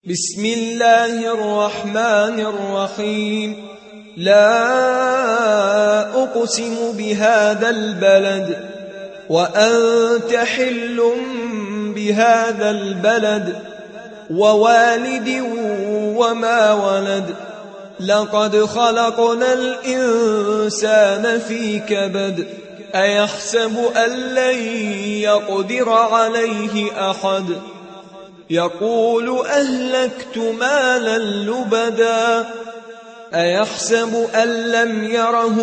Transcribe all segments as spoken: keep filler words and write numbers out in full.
بسم الله الرحمن الرحيم. لا أقسم بهذا البلد وأنت حل بهذا البلد ووالد وما ولد. لقد خلقنا الإنسان في كبد. أيحسب أن لن يقدر عليه أحد. يقول أهلكت مالا لبدا. أيحسب أن لم يره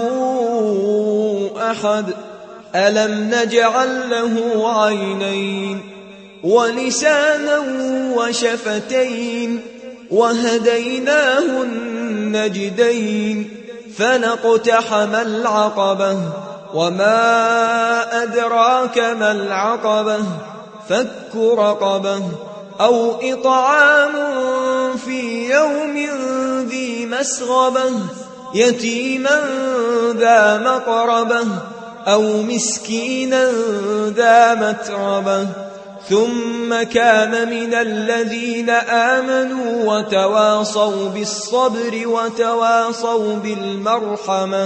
أحد. ألم نجعل له عينين ولسانا وشفتين وهديناه النجدين فلاقتحم العقبة وما أدراك ما العقبة فك رقبة أو إطعام في يوم ذي مسغبة يتيما ذا مقربة أو مسكينا ذا متربة ثم كان من الذين آمنوا وتواصوا بالصبر وتواصوا بالمرحمة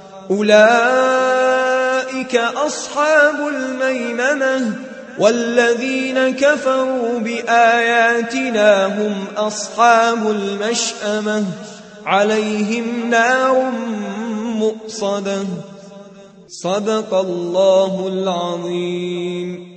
أولئك أصحاب الميمنة. والذين كفروا بآياتنا هم أصحاب المشأمة عليهم نار مؤصدة. صدق الله العظيم.